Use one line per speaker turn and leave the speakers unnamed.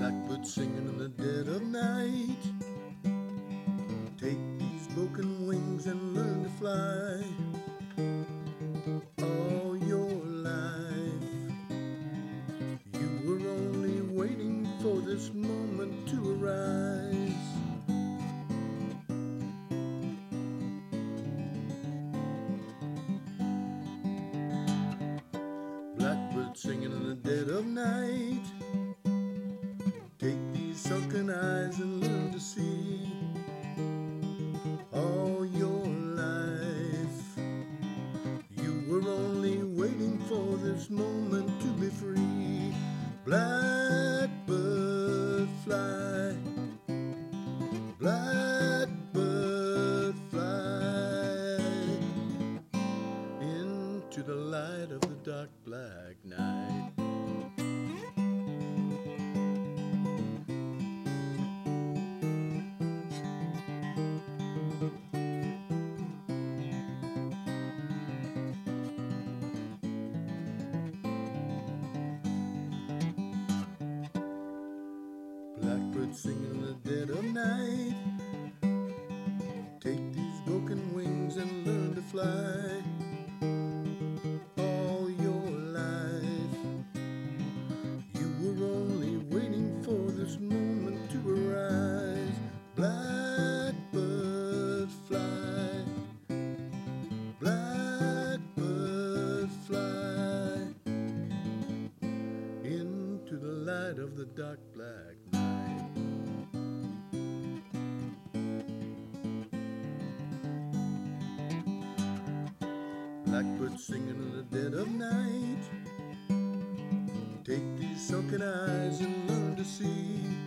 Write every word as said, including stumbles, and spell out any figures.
Blackbird singing in the dead of night. Take these broken wings and learn to fly. All your life you were only waiting for this moment to arise. Blackbird singing in the dead of night. Take these sunken eyes and learn to see. All your life you were only waiting for this moment to be free. Blackbird fly, blackbird fly into the light of the dark black night. Blackbird singing in the dead of night. Take these broken wings and learn to fly. All your life you were only waiting for this moment to arise. Blackbird fly, blackbird fly into the light of the dark black night. Blackbird singing in the dead of night. Take these sunken eyes and learn to see.